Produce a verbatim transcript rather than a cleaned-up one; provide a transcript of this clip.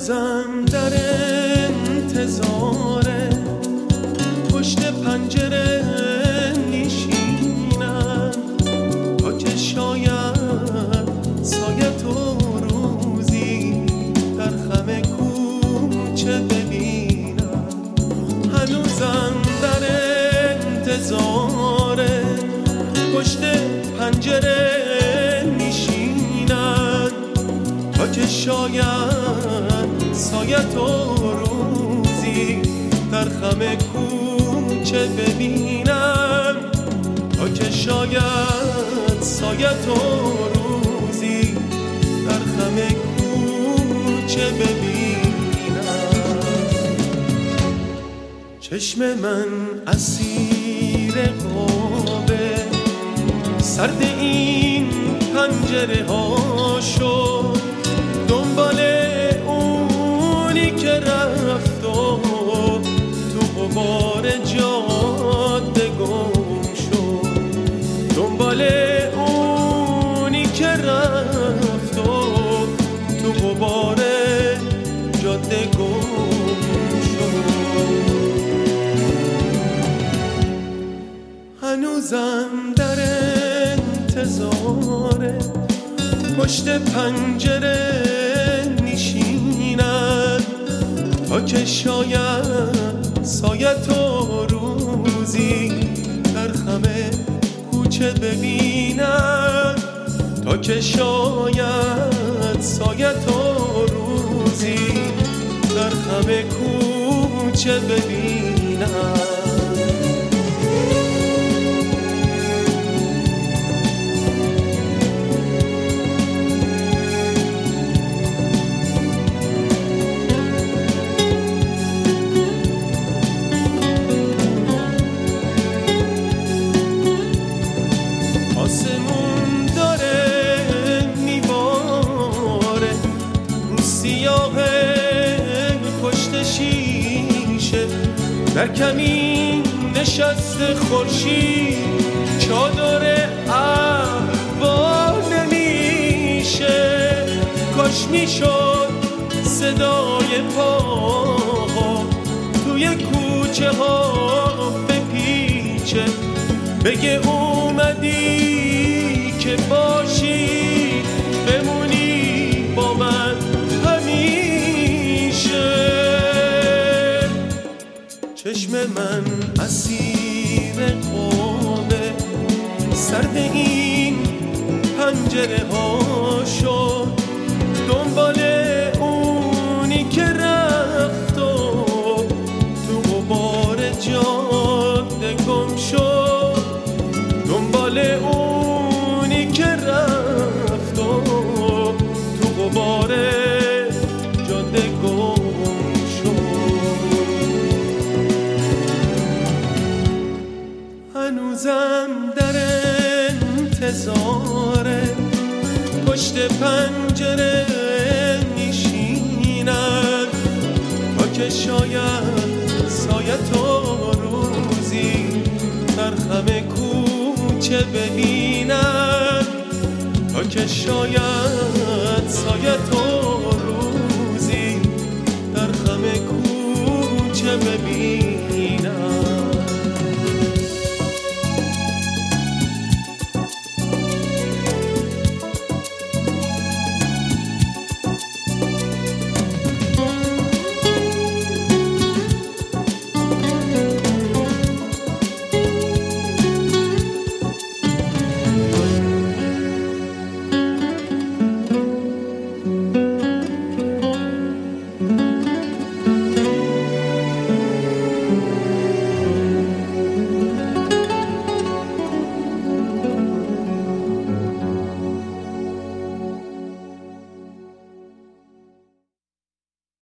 هنوزم در انتظاره پشت پنجره نشینم تا که شاید سایه تو روزی در خم کوچه ببینم. هنوزم در انتظاره پشت پنجره نشینم تا که شاید سایه تو روزی در خم کوچه ببینم. تا که شاید سایه تو روزی در خم کوچه ببینم. چشم من اسیر خوابه سرد این پنجره ها شد، دنبال اونی که رفت و تو غبار جاده گم شد. دنبال اونی که رفت و تو غبار جاده گم شد. هنوزم در انتظاره پشت پنجره نشینم تا که شاید سایه تو روزی در خم کوچه ببینم. تا که شاید سایه تو روزی در خم کوچه ببینم. آسمون داره میباره رو سیاه پشت شیشه، در کمین نشسته خورشید چادر ابرها نمیشه. کاش میشد صدای پاها توی کوچه ها بپیچه، بگه اومدی که باشی بمونی با من همیشه. چشم من اسیر خوابه سرد این پنجره ها شد، دنبال اونی که رفت و تو غبار جاده گم شد. دنبال اونی که رفت و تو غبار جاده گم شد. هنوزم در انتظاره پشت پنجره نشینم تا که شاید سایه تو روزی در خم کوچه ببینم. تا که شاید سایه تو